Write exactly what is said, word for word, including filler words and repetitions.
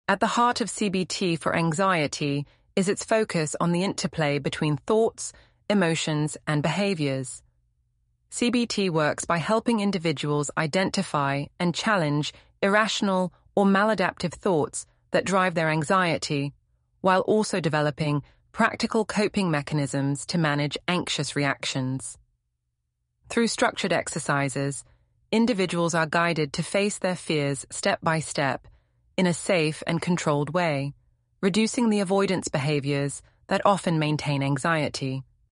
At the heart of C B T for anxiety is its focus on the interplay between thoughts, emotions, and behaviors. C B T works by helping individuals identify and challenge irrational or maladaptive thoughts that drive their anxiety, while also developing practical coping mechanisms to manage anxious reactions. Through structured exercises, individuals are guided to face their fears step by step in a safe and controlled way, reducing the avoidance behaviors that often maintain anxiety.